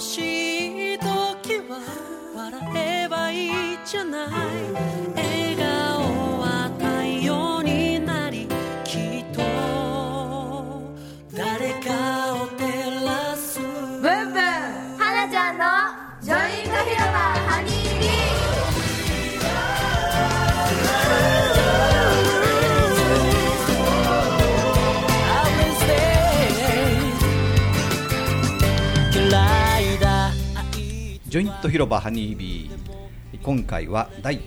しい時は笑えばいいじゃない。笑顔は太陽になり、きっと誰かを照らす。ブンブン花ちゃんのジョイント広場ハニービー。 ジョイント広場ハニービー、今回は第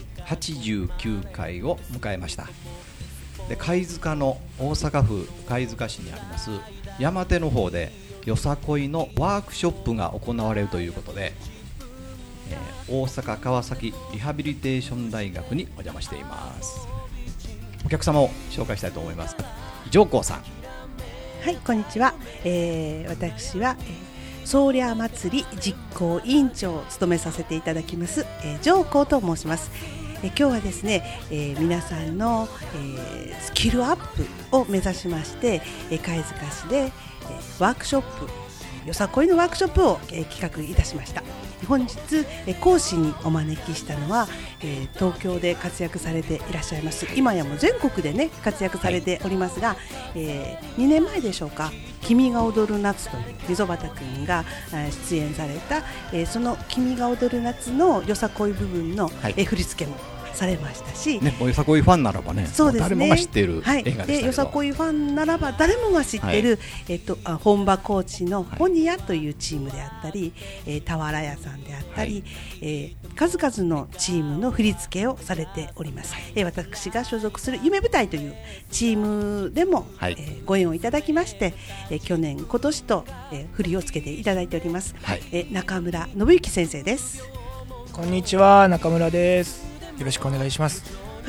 89回を迎えました。で、貝塚の大阪府貝塚市にあります山手の方でよさこいのワークショップが行われるということで、大阪川崎リハビリテーション大学にお邪魔しています。お客様を紹介したいと思います。上皇さん。 はい、こんにちは。私は、ソーリャー祭り実行委員長を務めさせていただきます、上皇と申します。今日はですね、皆さんの、スキルアップを目指しまして、貝塚市で、ワークショップ、よさこいのワークショップを、企画いたしました。本日、講師にお招きしたのは、東京で活躍されていらっしゃいます、今やもう全国でね活躍されておりますが、2年前でしょうか、君が踊る夏という溝端くんが出演された、その君が踊る夏のよさこい部分の、振り付けもされましたし、 ね、よさこいファンならばね、 そうですね、 誰もが知っている映画でしたけど、 でよさこいファンならば誰もが知っている、本場高知のホニアというチームであったり、俵屋さんであったり、数々のチームの振り付けをされております。私が所属する夢舞台というチームでも、ご縁をいただきまして、去年今年と、振りをつけていただいております、中村信之先生です。 こんにちは、中村です。よろしくお願いします。 はい、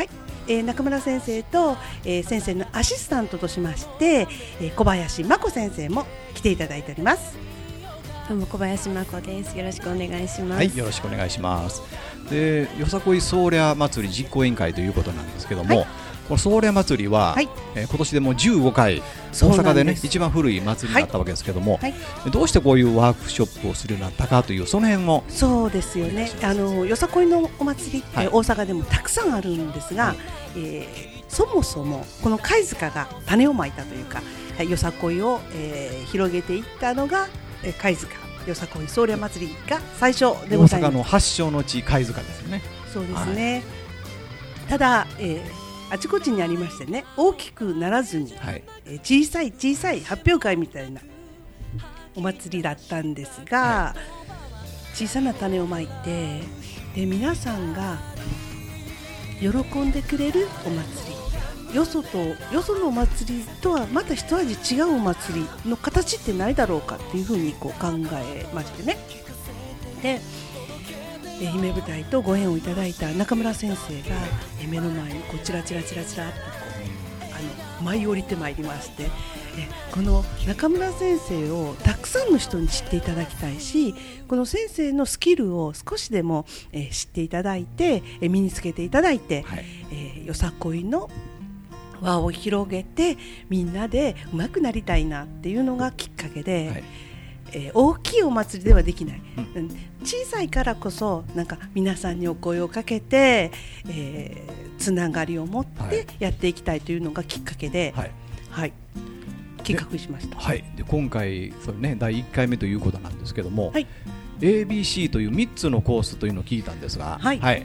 中村先生と、先生のアシスタントとしまして、小林真子先生も来ていただいております。 どうも小林真子です。よろしくお願いします。 はい、よろしくお願いします。で、よさこいソーリャ祭り実行委員会ということなんですけども、このソーリャ祭りは、今年でも15回大阪でね一番古い祭りになったわけですけども、どうしてこういうワークショップをするようになったかという、その辺も。 そうですよね、よさこいのお祭りって大阪でもたくさんあるんですが、そもそもこの貝塚が種をまいたというか、よさこいを、広げていったのが貝塚よさこいソーリャ祭りが最初でございます。 大阪の発祥の地貝塚ですよね。 そうですね、ただ、あちこちにありましてね、大きくならずに、小さい発表会みたいなお祭りだったんですが、小さな種をまいて、で皆さんが喜んでくれるお祭り、よそのお祭りとはまた一味違うお祭りの形ってないだろうかっていうふうにこう考えましてね。で夢舞台とご縁をいただいた中村先生が目の前にこうチラチラとこう舞い降りてまいりまして、この中村先生をたくさんの人に知っていただきたいし、この先生のスキルを少しでも知っていただいて身につけていただいて、よさこいの輪を広げてみんなで上手くなりたいなっていうのがきっかけで、大きいお祭りではできない、小さいからこそなんか皆さんにお声をかけて、つながりを持ってやっていきたいというのがきっかけで、企画しました。 で今回それ、ね、第1回目ということなんですけども、ABC という3つのコースというのを聞いたんですが、ワー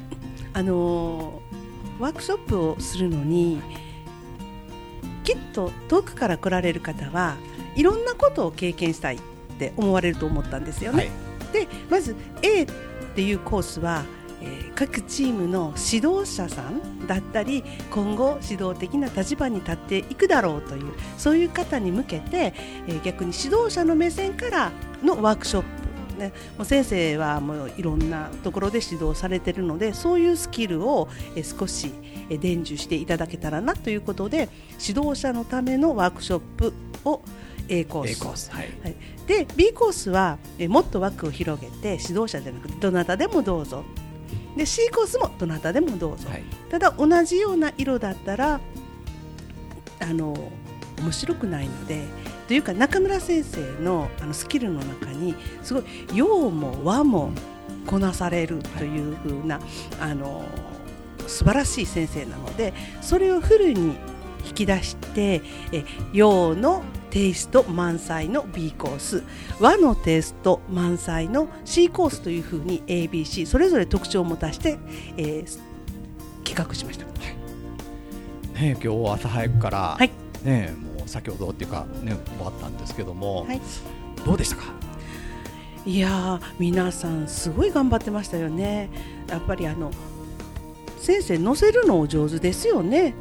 クショップをするのにきっと遠くから来られる方はいろんなことを経験したいって思われると思ったんですよね。でまず A っていうコースは、各チームの指導者さんだったり今後指導的な立場に立っていくだろうという、そういう方に向けて、逆に指導者の目線からのワークショップ、もう先生はもういろんなところで指導されているので、そういうスキルを少し伝授していただけたらなということで、指導者のためのワークショップをA コース、で B コースはもっと枠を広げて指導者じゃなくてどなたでもどうぞで、 C コースもどなたでもどうぞ、ただ同じような色だったら面白くないので、 というか中村先生のスキルの中にすごい洋も和もこなされるという風な、素晴らしい先生なので、それをフルに引き出して洋のテイスト満載の B コース、和のテイスト満載の C コースというふうに ABC それぞれ特徴を持たして、企画しました、 ね、今日朝早くから、 はいね、もう先ほどっていうか、ね、終わったんですけども、 はい、 どうでしたか？ いや皆さんすごい頑張ってましたよね。やっぱり先生乗せるのお上手ですよね。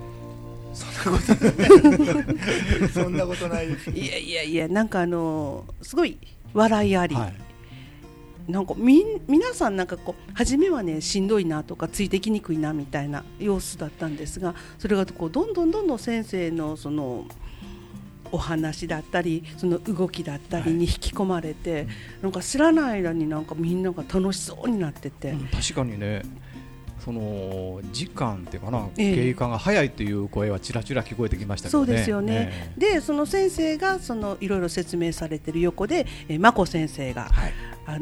そんなことないです。 いやなんかすごい笑いあり、はい、なんか皆さんなんかこう初めはねしんどいなとかついてきにくいなみたいな様子だったんですが、それがこうどんどん先生のそのお話だったりその動きだったりに引き込まれて、はい、なんか知らない間になんかみんなが楽しそうになってて、 確かにね、その時間っていうかな、経過が早いという声はちらちら聞こえてきましたけどね。 そうですよね、でその先生がいろいろ説明されている横で眞子先生が、はい、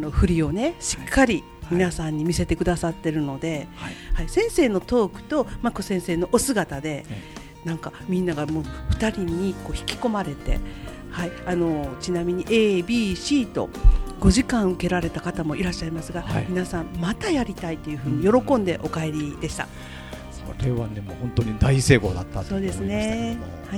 振りをねしっかり皆さんに見せてくださってるので、はいはい、先生のトークと眞子先生のお姿で、なんかみんながもう2人にこう引き込まれて、はい、ちなみに A、B、C と5時間受けられた方もいらっしゃいますが、はい、皆さんまたやりたいというふうに喜んでお帰りでした、 それはねもう本当に大成功だったと思いましたけども、 そうですね、はい、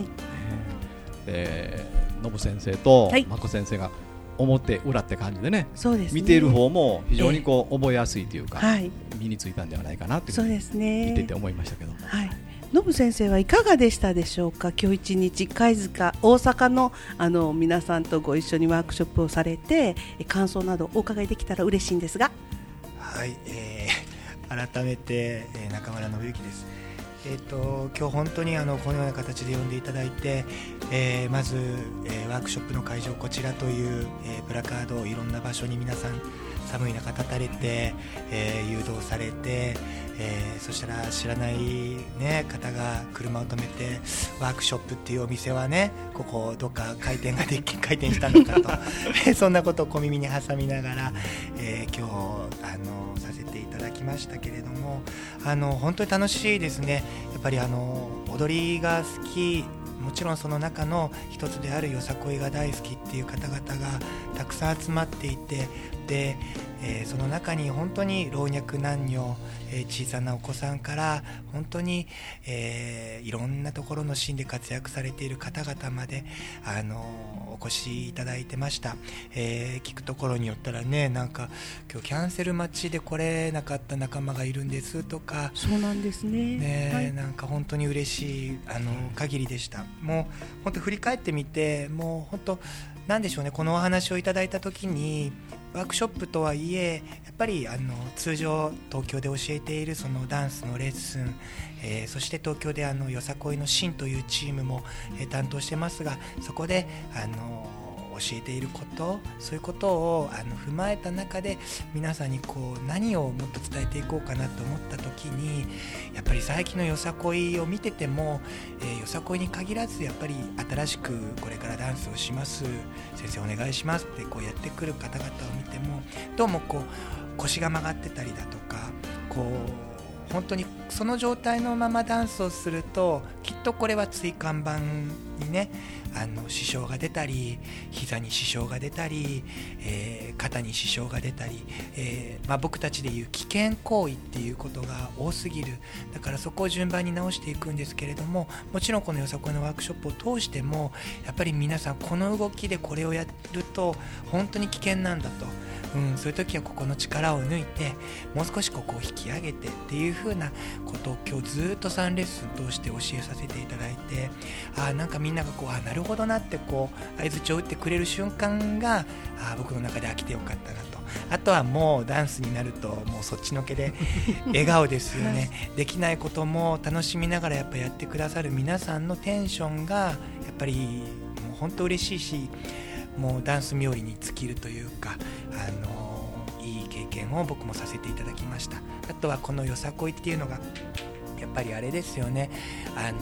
ノブ先生と眞子先生が表裏って感じでね、 そうですね、 見ている方も非常にこう覚えやすいというか、身についたんではないかなというふうに見ていて思いましたけども、 はい、ノブ先生はいかがでしたでしょうか。今日一日貝塚大阪の皆さんとご一緒にワークショップをされて感想などお伺いできたら嬉しいんですが。 はい、改めて、中村信之です。今日本当にこのような形で呼んでいただいて、まず、ワークショップの会場こちらという、プラカードをいろんな場所に皆さん寒い中立たれて、誘導されて、そしたら知らない、ね、方が車を止めてワークショップっていうお店はねここどっか開店したのかとそんなことを小耳に挟みながら、今日させていただきましたけれども、本当に楽しいですね。やっぱり踊りが好き、もちろんその中の一つであるよさこいが大好きっていう方々がたくさん集まっていて、で、その中に本当に老若男女、小さなお子さんから本当に、いろんなところのシーンで活躍されている方々までお越しいただいてました、聞くところによったらね、なんか今日キャンセル待ちで来れなかった仲間がいるんですとか。 そうなんです ね、はい、 なんか本当に嬉しい限りでした。もう本当振り返ってみて、もう本当なんでしょうね、このお話をいただいた時にワークショップとはいえやっぱり通常東京で教えているそのダンスのレッスン、そして東京でよさこいのシンというチームも、担当してますが、そこで教えていること、そういうことを踏まえた中で皆さんにこう何をもっと伝えていこうかなと思った時に、やっぱり最近のよさこいを見てても、よさこいに限らずやっぱり新しくこれからダンスをします、先生お願いしますってこうやってくる方々を見ても、どうもこう腰が曲がってたりだとか、こう本当にその状態のままダンスをするときっとこれは椎間板にね支障が出たり、膝に支障が出たり、肩に支障が出たり、僕たちでいう危険行為っていうことが多すぎる。だからそこを順番に直していくんですけれども、もちろんこのよさこいのワークショップを通してもやっぱり皆さんこの動きでこれをやると本当に危険なんだと、そういう時はここの力を抜いてもう少しここを引き上げてっていう風なことを今日ずっと3レッスン通して教えさせていただいて、なんかみんながこうなるほどなってこう相槌を打ってくれる瞬間が僕の中で飽きてよかったなと。あとはもうダンスになるともうそっちのけで笑顔ですよねできないことも楽しみながらやっぱやってくださる皆さんのテンションがやっぱりもう本当嬉しいし、もうダンス冥利に尽きるというか、いい経験を僕もさせていただきました。あとはこのよさこいっていうのがやっぱりあれですよね、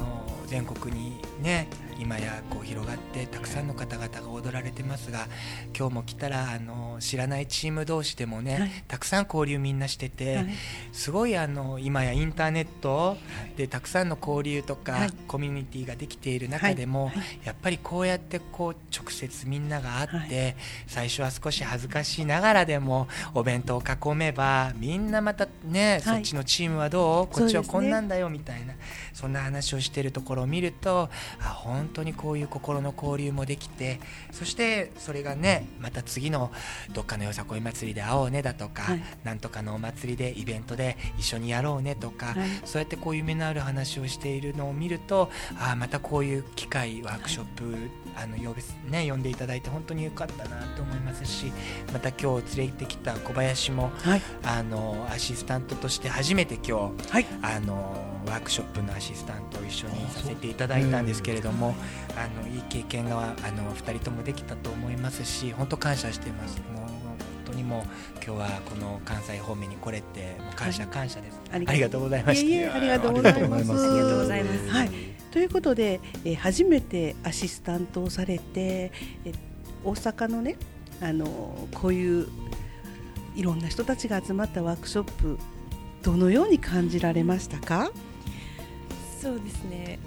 全国にね今やこう広がってたくさんの方々が踊られてますが、今日も来たら知らないチーム同士でもね、はい、たくさん交流みんなしてて、はい、すごい今やインターネットでたくさんの交流とか、はい、コミュニティができている中でも、はいはい、やっぱりこうやってこう直接みんなが会って、はい、最初は少し恥ずかしいながらでもお弁当を囲めばみんなまたね、はい、そっちのチームはどう、こっちはこんなんだよみたいな、そんな話をしているところを見ると、本当にこういう心の交流もできて、そしてそれがねまた次のどっかのよさこい祭りで会おうねだとか、はい、なんとかのお祭りでイベントで一緒にやろうねとか、はい、そうやってこう夢のある話をしているのを見ると、またこういう機会ワークショップ、呼んでいただいて本当に良かったなと思いますし、また今日連れてきた小林も、はい、アシスタントとして初めて今日、はい、ワークショップのアシスタントを一緒にさせていただいたんですけれども、いい経験が2人ともできたと思いますし、本当感謝してます。もう本当にもう今日はこの関西方面に来れてもう感謝です、はい、ありがとうございました。 ありがとうございます。はい、ということで、初めてアシスタントをされて、大阪のねこういういろんな人たちが集まったワークショップ、どのように感じられましたか？ そうですね、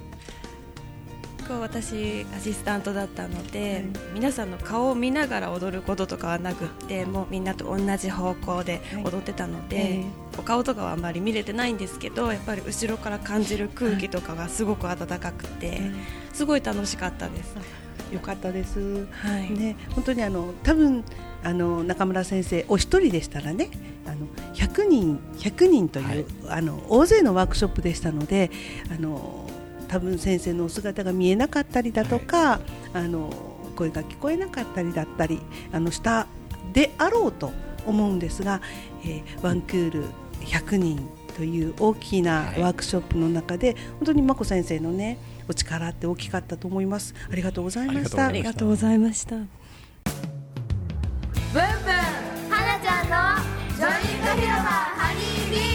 私アシスタントだったので、皆さんの顔を見ながら踊ることとかはなくって、もうみんなと同じ方向で踊ってたので、お顔とかはあまり見れてないんですけど、やっぱり後ろから感じる空気とかがすごく温かくて、すごい楽しかったです。 よかったです、はいね、本当に多分中村先生お一人でしたらね100人という、はい、大勢のワークショップでしたので多分先生のお姿が見えなかったりだとか、はい、声が聞こえなかったりだったりしたであろうと思うんですが、ワンクール100人という大きなワークショップの中で、はい、本当に眞子先生のねお力って大きかったと思います。ありがとうございました。 ありがとうございました。 ブンブン花ちゃんのジョイント広場ハニービ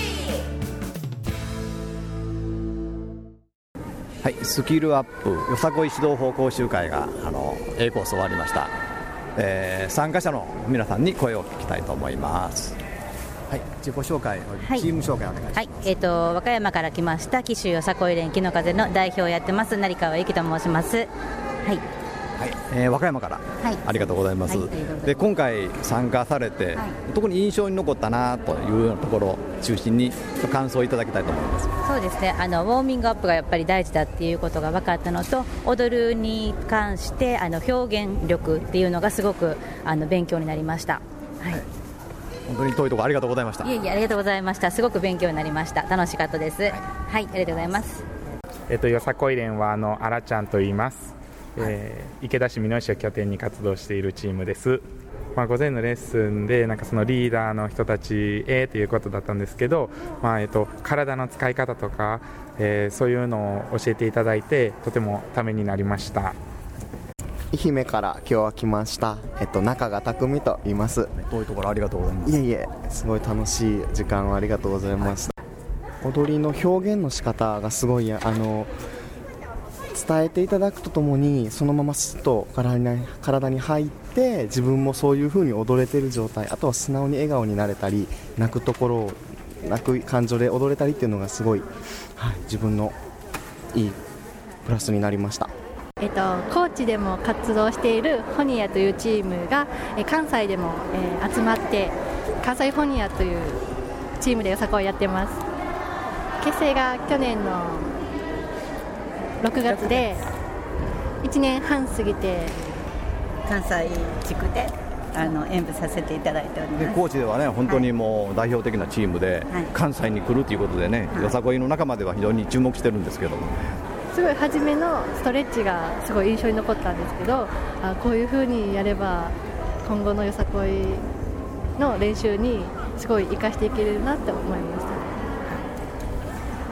ー。はい、スキルアップよさこい指導法講習会がAコース終わりました。参加者の皆さんに声を聞きたいと思います。はい、自己紹介、はい、チーム紹介お願いします。 はい、和歌山から来ました紀州よさこい連木の風の代表をやってます成川由紀と申します。はいはい、和歌山から、はい、ありがとうございます。で今回参加されて、はい、特に印象に残ったなというようなところを中心に感想をいただきたいと思います。 そうですね、ウォーミングアップがやっぱり大事だっていうことが分かったのと、踊るに関して表現力っていうのがすごく勉強になりました。はい、 本当に遠いところありがとうございました。 いえいえ、ありがとうございました。すごく勉強になりました。楽しかったです。はい、はい、ありがとうございます。 よさこい連はあらちゃんと言います。池田市美濃市を拠点に活動しているチームです。午前のレッスンでそのリーダーの人たちへということだったんですけど、体の使い方とか、そういうのを教えていただいてとてもためになりました。 愛媛から今日は来ました、中川匠と言います。 遠いところありがとうございます。 いえいえ、すごい楽しい時間をありがとうございました。踊りの表現の仕方がすごい伝えていただくとともに、そのまますっと体に入って自分もそういう風に踊れている状態、あとは素直に笑顔になれたり、泣くところを泣く感情で踊れたりっていうのがすごい、はい、自分のいいプラスになりました。 高知でも活動しているホニアというチームが関西でも集まって関西ホニアというチームでよさこいやってます。結成が去年の6月で1年半過ぎて関西地区で演舞させていただいております。 で高知ではね、本当にもう代表的なチームで、はい、関西に来るということでね、はい、よさこいの仲間では非常に注目してるんですけども、 すごい初めのストレッチがすごい印象に残ったんですけど、こういう風にやれば今後のよさこいの練習にすごい活かしていけるなって思いました。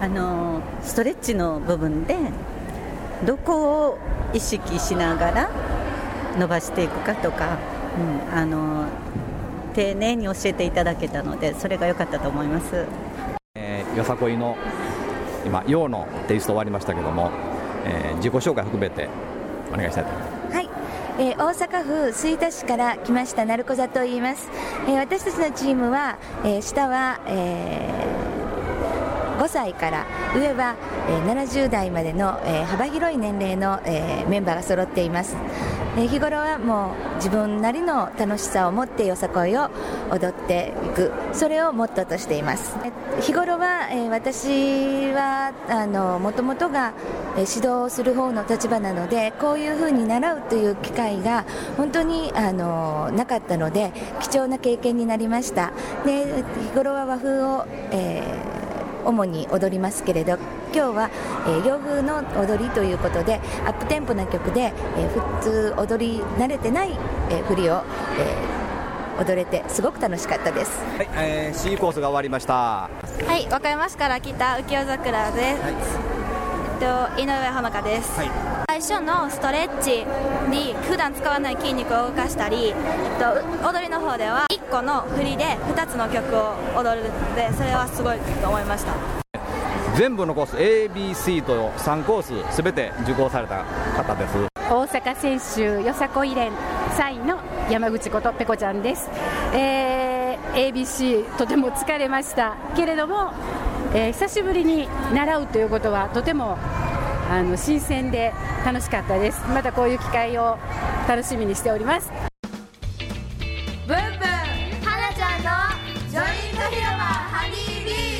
ストレッチの部分でどこを意識しながら伸ばしていくかとか、丁寧に教えていただけたので、それが良かったと思います。 よさこいの今陽のテイスト終わりましたけども、 自己紹介含めてお願いしたいと思います。 はい、大阪府吹田市から来ました鳴子座と言います。私たちのチームは、下は、5歳から上は、70代までの、幅広い年齢の、メンバーが揃っています。日頃はもう自分なりの楽しさを持ってよさこいを踊っていく、それをモットーとしています。日頃は、私はもともとが指導する方の立場なので、こういうふうに習うという機会が本当になかったので貴重な経験になりました。で、日頃は和風を、主に踊りますけれど、今日は、洋風の踊りということでアップテンポな曲で、普通踊り慣れてない、振りを、踊れてすごく楽しかったです。 はい、C コースが終わりました。 はい、和歌山市から来た浮世桜です。井上穂香です。最初のストレッチに普段使わない筋肉を動かしたり、踊りの方では1個の振りで2つの曲を踊るので、それはすごいと思いました。 全部のコース ABC と3コースすべて受講された方です。 大阪選手よさこい連3位の山口ことペコちゃんです。ABC とても疲れましたけれども、久しぶりに習うということはとても新鮮で楽しかったです。またこういう機会を楽しみにしております。 ブンブンはなちゃんのジョイント広場ハニービー。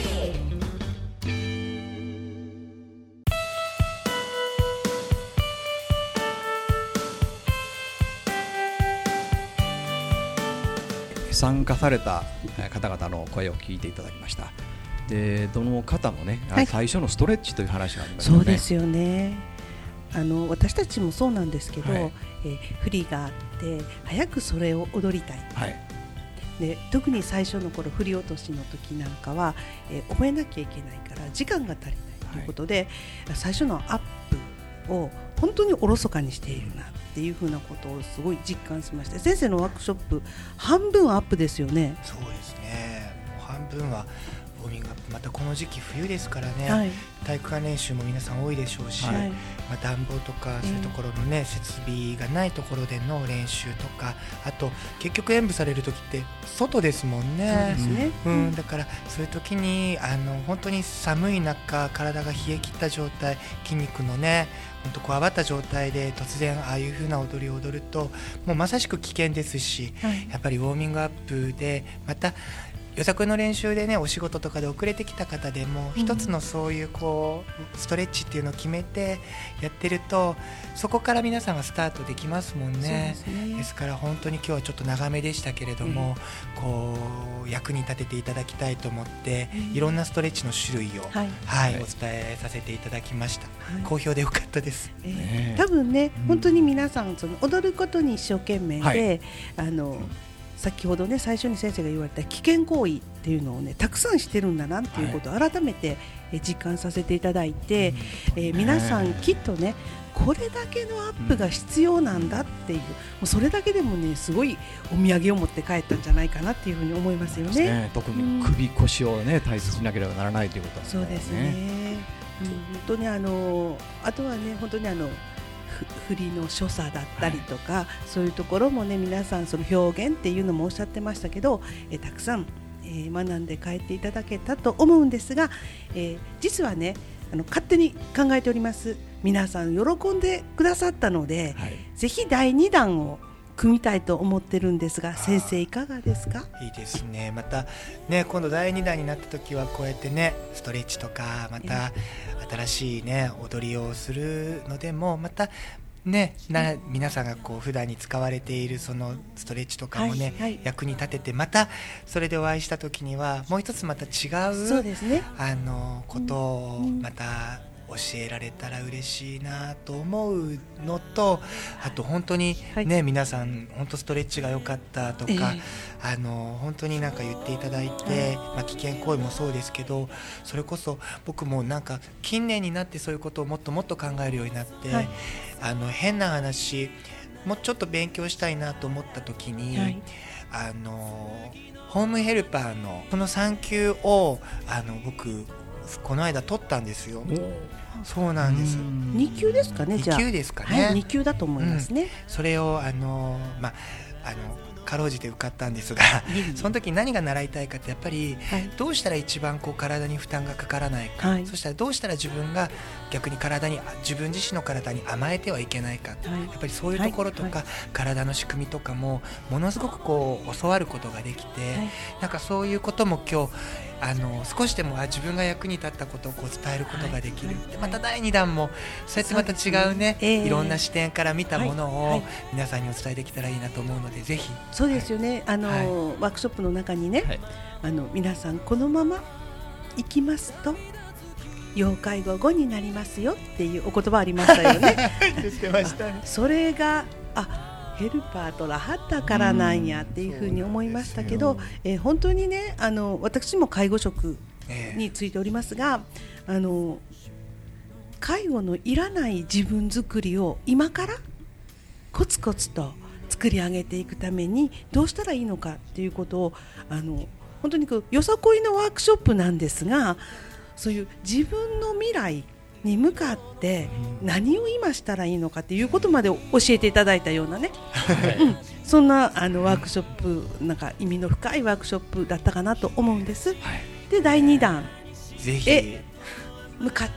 参加された方々の声を聞いていただきました。で、どの方もね、はい、最初のストレッチという話がありましたね。 そうですよね。私たちもそうなんですけど、はい、振りがあって早くそれを踊りたい、はい、で特に最初の頃振り落としの時なんかは、覚えなきゃいけないから時間が足りないということで、はい、最初のアップを本当におろそかにしているなっていうふうなことをすごい実感しまして、先生のワークショップ半分アップですよね。 そうですね、半分はウォーミングアップ、またこの時期冬ですからね、はい、体育館練習も皆さん多いでしょうし、はい、暖房とかそういうところのね、設備がないところでの練習とか、あと結局演舞される時って外ですもんね。そうですね、だからそういう時に本当に寒い中体が冷え切った状態、筋肉のね本当こわばった状態で突然ああいう風な踊りを踊るともうまさしく危険ですし、はい、やっぱりウォーミングアップでまたよさこいの練習でねお仕事とかで遅れてきた方でも一つのそういうこうストレッチっていうのを決めてやってるとそこから皆さんがスタートできますもんね。ですから本当に今日はちょっと長めでしたけれども、こう役に立てていただきたいと思って、いろんなストレッチの種類を、お伝えさせていただきました。好評でよかったです。 多分ね、本当に皆さんその踊ることに一生懸命で、先ほどね最初に先生が言われた危険行為っていうのをねたくさんしてるんだなっていうことを改めて実感させていただいて、皆さんきっとねこれだけのアップが必要なんだっていう、もうそれだけでもねすごいお土産を持って帰ったんじゃないかなっていうふうに思いますよね。 特に首腰をね大切にしなければならないということですね。 そうですね、本当にあとはね本当に振りの所作だったりとか、そういうところもね皆さんその表現っていうのもおっしゃってましたけど、たくさん、学んで帰っていただけたと思うんですが、実はね勝手に考えております。皆さん喜んでくださったので、ぜひ第2弾を組みたいと思ってるんですが、先生いかがですか？ いいですね。またね今度第2弾になった時はこうやってねストレッチとかまた新しいね踊りをするのでもまたね皆さんがこう普段に使われているそのストレッチとかもね、役に立ててまたそれでお会いした時にはもう一つまた違う、 そうですね、 ことをまた教えられたら嬉しいなと思うのと、あと本当にね、皆さん本当ストレッチが良かったとか、本当になんか言っていただいて、危険行為もそうですけど、それこそ僕もなんか近年になってそういうことをもっともっと考えるようになって、変な話もうちょっと勉強したいなと思った時に、ホームヘルパーのこの3級を僕この間取ったんですよ。そうなんです。 2級ですかね。じゃあ 2級ですかね。 はい、2級だと思いますね。 それをかろうじて受かったんですがその時何が習いたいかってやっぱりどうしたら一番こう体に負担がかからないか、はい、そしたらどうしたら自分が逆に自分自身の体に甘えてはいけないか、はい、やっぱりそういうところとか、はいはい、体の仕組みとかもものすごくこう教わることができて、はい、なんかそういうことも今日少しでも自分が役に立ったことをこう伝えることができる、はい、でまた第2弾もそうやってまた違うね、いろんな視点から見たものを皆さんにお伝えできたらいいなと思うので、ぜひ。 そうですよね、ワークショップの中にね、はい、皆さんこのまま行きますと要介護後になりますよっていうお言葉ありましたよね言ってましたね。 それがヘルパーとらはったからなんやっていうふうに思いましたけど、本当にね私も介護職についておりますが、介護のいらない自分作りを今からコツコツと作り上げていくためにどうしたらいいのかっていうことを本当によさこいのワークショップなんですが、そういう自分の未来に向かって何を今したらいいのかっていうことまで教えていただいたようなね、そんなワークショップ、なんか意味の深いワークショップだったかなと思うんです、はい、で第2弾へ向かって、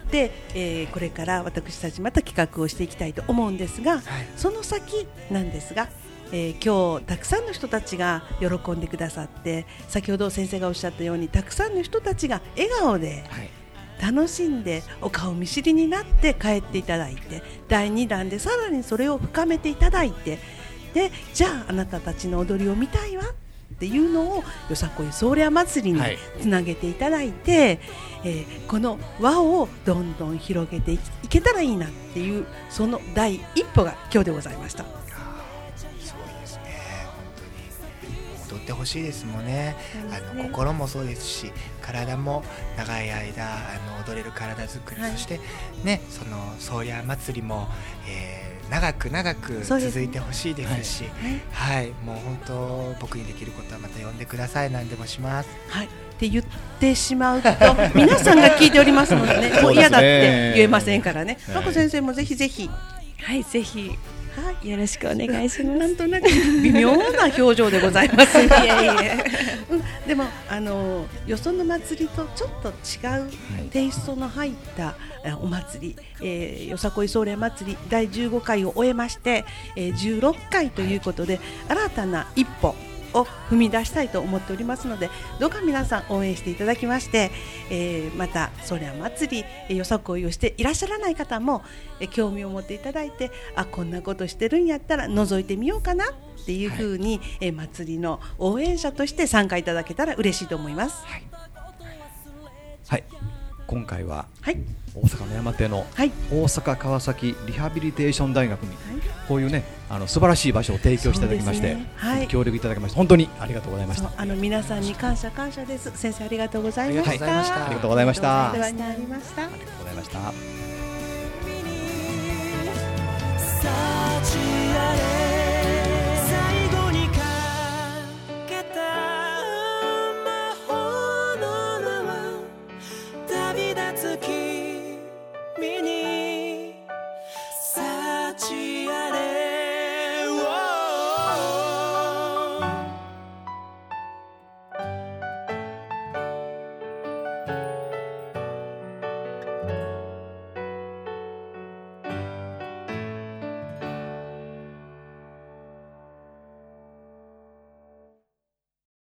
これから私たちまた企画をしていきたいと思うんですが、はい、その先なんですが、今日たくさんの人たちが喜んでくださって、先ほど先生がおっしゃったようにたくさんの人たちが笑顔で、はい楽しんでお顔見知りになって帰っていただいて、第2弾でさらにそれを深めていただいて、でじゃああなたたちの踊りを見たいわっていうのをよさこいソーレア祭りにつなげていただいて、この輪をどんどん広げていけたらいいなっていう、その第一歩が今日でございました。 踊ってほしいですもんね。心もそうですし体も長い間踊れる体作り、はい、そしてねそのソーリャ祭りも、長く続いてほしいですし、はい、はい、もう本当僕にできることはまた呼んでください。何でもします。 はいって言ってしまうと皆さんが聞いておりますのでねもう嫌だって言えませんからね。まこ先生もぜひぜひ、 はいぜひ。はい、よろしくお願いします。 なんとなく微妙な表情でございます。いえいえでもよその祭りとちょっと違うテイストの入ったお祭り、よさこいソーレア祭り第15回を終えまして、16回ということで新たな一歩を踏み出したいと思っておりますので、どうか皆さん応援していただきまして、またソーレア祭りよさこいをしていらっしゃらない方も、興味を持っていただいて、こんなことしてるんやったら覗いてみようかなっていうふうに、祭りの応援者として参加いただけたら嬉しいと思います。はい、 はい、今回は、はい、大阪の山手の大阪川崎リハビリテーション大学に、こういうね素晴らしい場所を提供していただきまして、はい、協力いただきまして本当にありがとうございました。 皆さんに感謝です。先生ありがとうございました。 ありがとうございました。 お世話になりました。 ありがとうございました。